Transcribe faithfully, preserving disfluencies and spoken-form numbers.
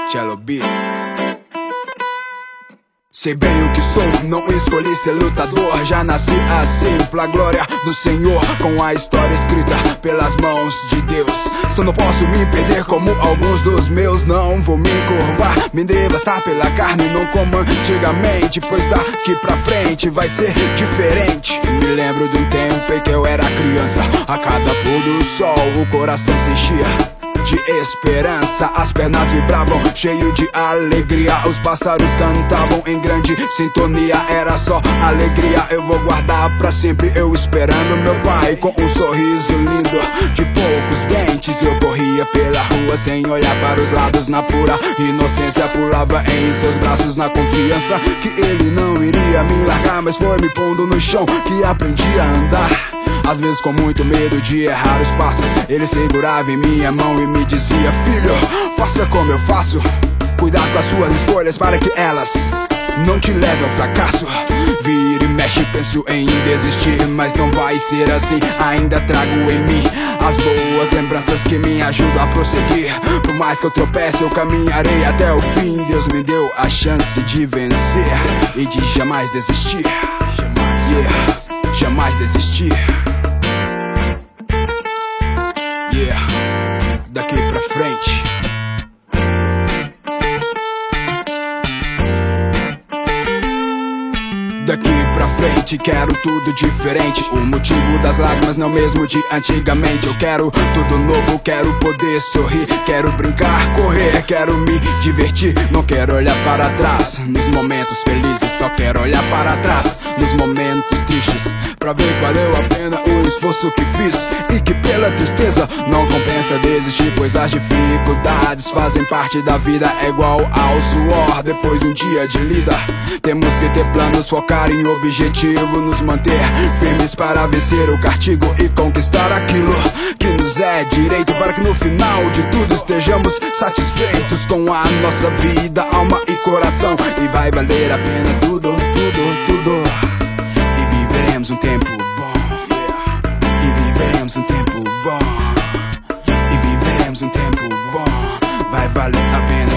Cello Beats. Sei bem o que sou, não escolhi ser lutador. Já nasci assim, pra glória do Senhor, com a história escrita pelas mãos de Deus. Só não posso me perder como alguns dos meus. Não vou me curvar, me devastar pela carne, não como antigamente, pois daqui pra frente vai ser diferente. Me lembro de um tempo em que eu era criança. A cada pôr do sol o coração se enchia de esperança, as pernas vibravam, cheio de alegria. Os pássaros cantavam em grande sintonia. Era só alegria, eu vou guardar pra sempre. Eu esperando meu pai com um sorriso lindo de poucos dentes. Eu corria pela rua sem olhar para os lados, na pura inocência. Pulava em seus braços na confiança que ele não iria me largar. Mas foi me pondo no chão que aprendi a andar, às vezes com muito medo de errar os passos. Ele segurava em minha mão e me dizia: filho, faça como eu faço. Cuidar com as suas escolhas para que elas não te levem ao fracasso. Vira e mexe, penso em desistir, mas não vai ser assim. Ainda trago em mim as boas lembranças que me ajudam a prosseguir. Por mais que eu tropece, eu caminharei até o fim. Deus me deu a chance de vencer e de jamais desistir. Yeah, jamais desistir. Yeah, daqui pra frente. Daqui pra frente quero tudo diferente. O motivo das lágrimas não mesmo de antigamente. Eu quero tudo novo, quero poder sorrir. Quero brincar, correr, quero me divertir. Não quero olhar para trás nos momentos felizes, só quero olhar para trás nos momentos tristes, pra ver qual valeu a pena o esforço que fiz e que pela tristeza não compensa desistir. Pois as dificuldades fazem parte da vida, é igual ao suor depois de um dia de lida. Temos que ter planos, focar em objetivo, nos manter firmes para vencer o castigo e conquistar aquilo que nos é direito, para que no final de tudo estejamos satisfeitos com a nossa vida, alma e coração. E vai valer a pena tudo, tudo, tudo. E viveremos um tempo bom. E viveremos um tempo bom. E viveremos um tempo bom. Vai valer a pena